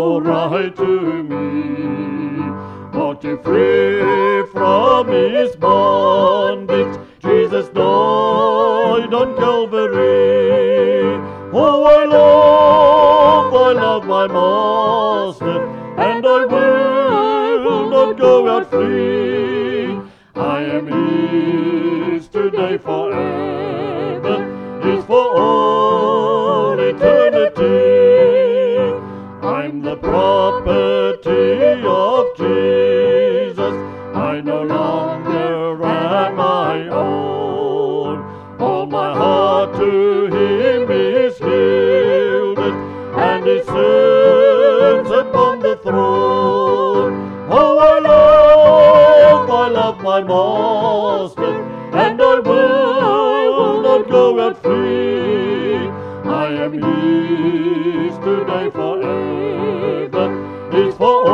all right to me. Bought you free from his bondage, Jesus died on Calvary. Oh, I love my Master, and I will not go out free. I am his today forever, his for all eternity. I'm the property of Jesus, I no longer am my own. All my heart to him is yielded, and he sits upon the throne. Oh, I love my Master, and I will not go out free. I am his today forever, his for